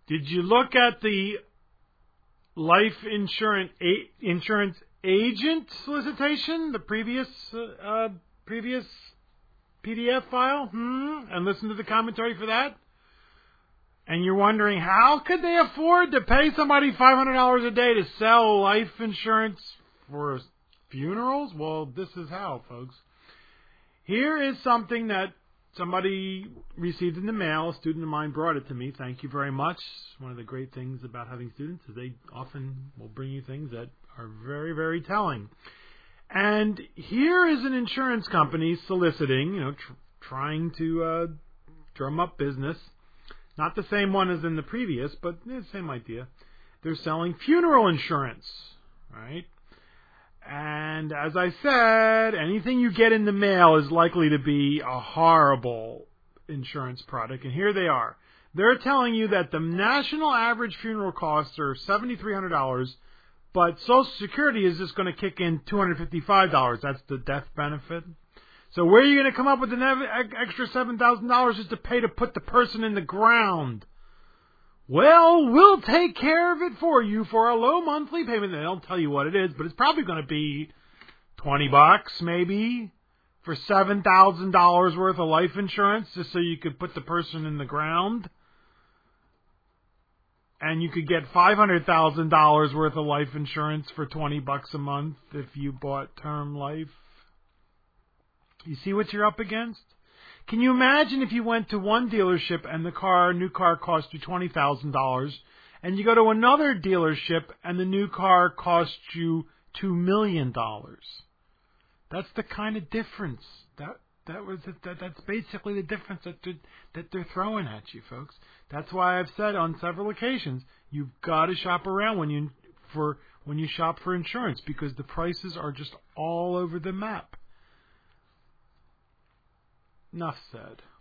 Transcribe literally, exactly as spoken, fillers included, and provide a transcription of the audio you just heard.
Did you look at the life insurance a- insurance agent solicitation, the previous uh, uh, previous P D F file, hmm? and listen to the commentary for that? And you're wondering, how could they afford to pay somebody five hundred dollars a day to sell life insurance for funerals? Well, this is how, folks. Here is something that somebody received in the mail. A student of mine brought it to me. Thank you very much. One of the great things about having students is they often will bring you things that are very, very telling. And here is an insurance company soliciting, you know, tr- trying to uh, drum up business. Not the same one as in the previous, but the same idea. They're selling funeral insurance, right? And as I said, anything you get in the mail is likely to be a horrible insurance product. And here they are. They're telling you that the national average funeral costs are seven thousand three hundred dollars, but Social Security is just going to kick in two hundred fifty-five dollars. That's the death benefit. So where are you going to come up with an extra seven thousand dollars just to pay to put the person in the ground? Well, we'll take care of it for you for a low monthly payment. They don't tell you what it is, but it's probably going to be twenty bucks maybe for seven thousand dollars worth of life insurance just so you could put the person in the ground. And you could get five hundred thousand dollars worth of life insurance for twenty bucks a month if you bought term life. You see what you're up against? Can you imagine if you went to one dealership and the car, new car cost you twenty thousand dollars, and you go to another dealership and the new car costs you two million dollars? That's the kind of difference. That that was that that's basically the difference that they're, that they're throwing at you, folks. That's why I've said on several occasions, you've got to shop around when you for when you shop for insurance because the prices are just all over the map. Enough said.